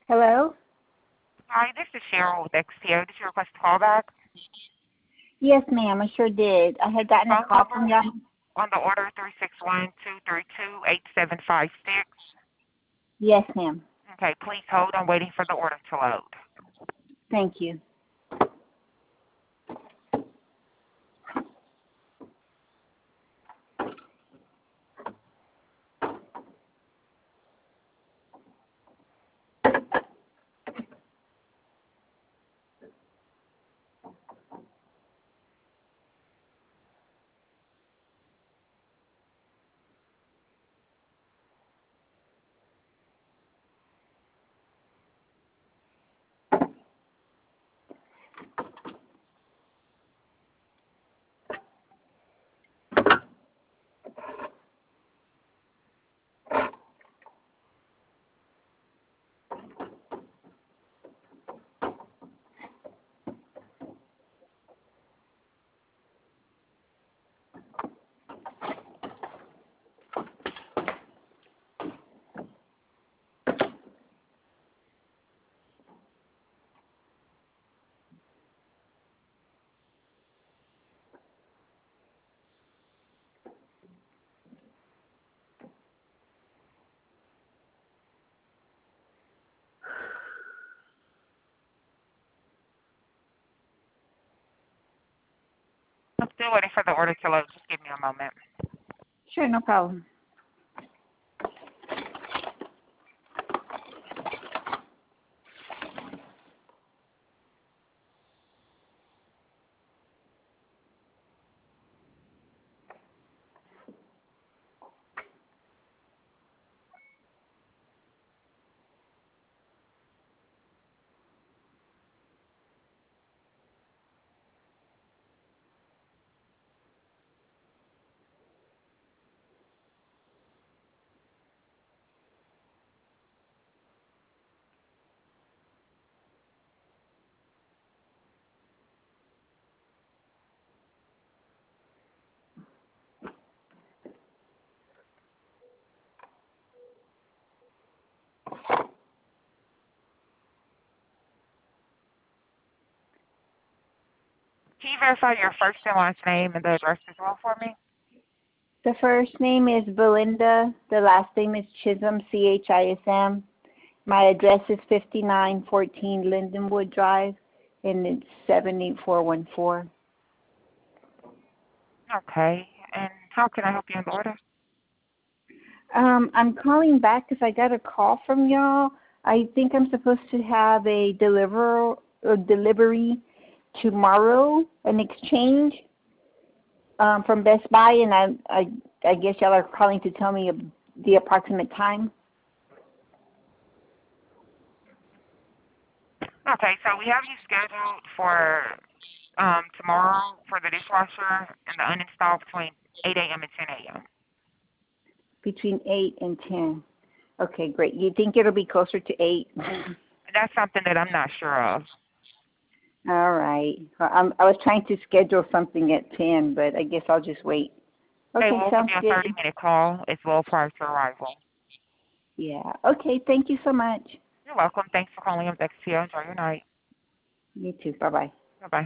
Hello? Hi, this is Cheryl with XTO. Did you request a call back? Yes, ma'am, I sure did. I had gotten a Phone call number from y'all. on the order 361-232-8756. Yes, ma'am. Okay, please hold. I'm waiting for the order to load. Thank you. I'm still waiting for the order to load. Just give me a moment. Sure, no problem. Can you verify your first and last name and the address as well for me? The first name is Belinda. The last name is Chisholm, CHISM. My address is 5914 Lindenwood Drive, and it's 78414. Okay. And how can I help you in the order? I'm calling back because I got a call from y'all. I think I'm supposed to have a delivery tomorrow, an exchange from Best Buy, and I guess y'all are calling to tell me the approximate time. Okay, so we have you scheduled for tomorrow for the dishwasher and the uninstall between 8 a.m. and 10 a.m. Between 8 and 10. Okay, great. You think it'll be closer to 8? That's something that I'm not sure of. All right. Well, I was trying to schedule something at 10, but I guess I'll just wait. Okay, Okay, we'll give sounds you a good. 30-minute call as well prior to arrival. Yeah. Okay, thank you so much. You're welcome. Thanks for calling up XTO. Enjoy your night. You too. Bye-bye.